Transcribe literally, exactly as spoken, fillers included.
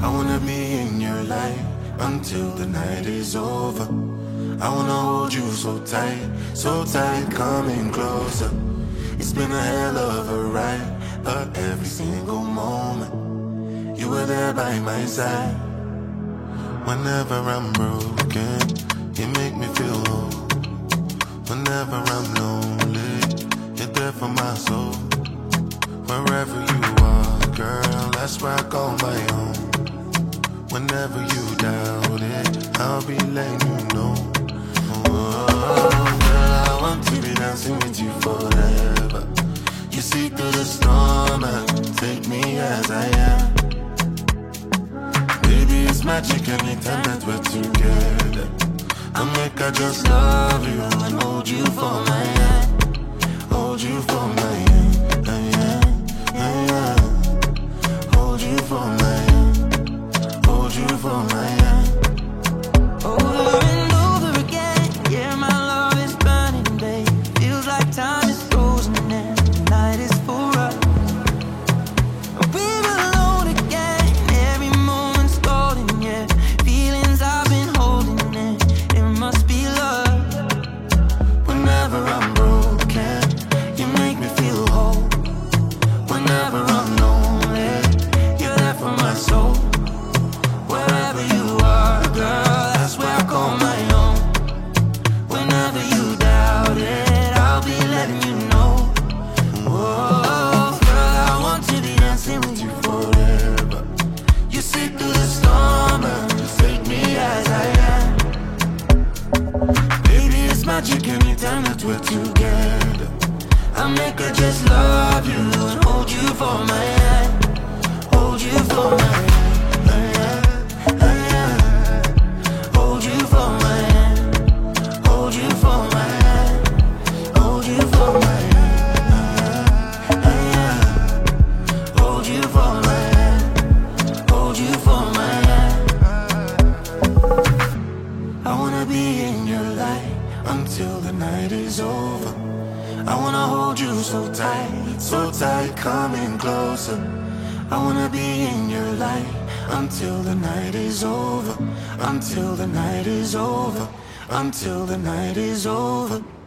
I wanna be in your life until the night is over. I wanna hold you so tight, so tight, coming closer. It's been a hell of a ride, but every single moment you were there by my side. Whenever I'm broken, you make me feel whole. Whenever I'm lonely, you're there for my soul. Wherever you are, girl, that's where I call my own. Whenever you doubt it, I'll be letting you know. Oh, girl, I want to be dancing with you forever. You see through the storm and take me as I am. Baby, it's magic anytime that we're together. I'll make I just love you and hold you for my hand. Hold you for my hand, hand, hand. Hold you for my hand. Hold you for my hand. Over and over again, yeah, my love is burning, babe. Feels like time is frozen and the night is for us. We're alone again, every moment's golden, yeah. Feelings I've been holding in, it must be love. Whenever I'm broken, you make me feel whole. Whenever I'm lonely, you're there for my soul. Wherever you are, girl, that's where I call my own. Whenever you doubt it, I'll be letting you know. Oh, girl, I want to be dancing with you forever. You see through the storm and just take me as I am. Baby, it's magic anytime that we're together. I make her just love you and hold you for my hand. Hold you for my hand. Hold you for my hand. Hold you for my hand. Hold you for my hand. Hold you for my hand. Hold you for my hand. I wanna be in your light until the night is over. I wanna hold you so tight, so tight, coming closer. I wanna be in your light until the night is over. Until the night is over. Until the night is over.